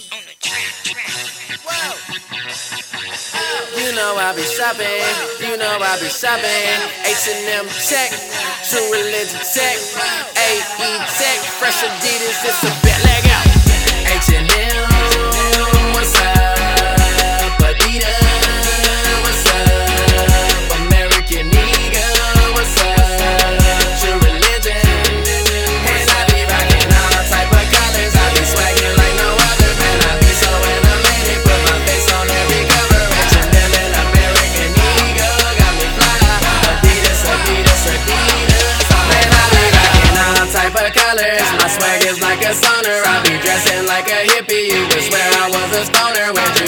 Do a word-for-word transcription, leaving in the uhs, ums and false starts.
on the track, track. You know I be shopping, you know I be shopping. H and M check, True Religion check, A E check, fresh Adidas, it's a bet, leg out. H and M, what's up? Adidas, what's up? American Eagle, what's up? True Religion, and I be rocking all type of colors. I be swagging like no other, man. I be so animated, put my face on every cover. H and M and American Eagle got me fly. Adidas, Adidas, Adidas, man. I be rocking all type of colors. My swag is like a stoner. I be dressing like a hippie. You would swear I was a stoner. Where'd you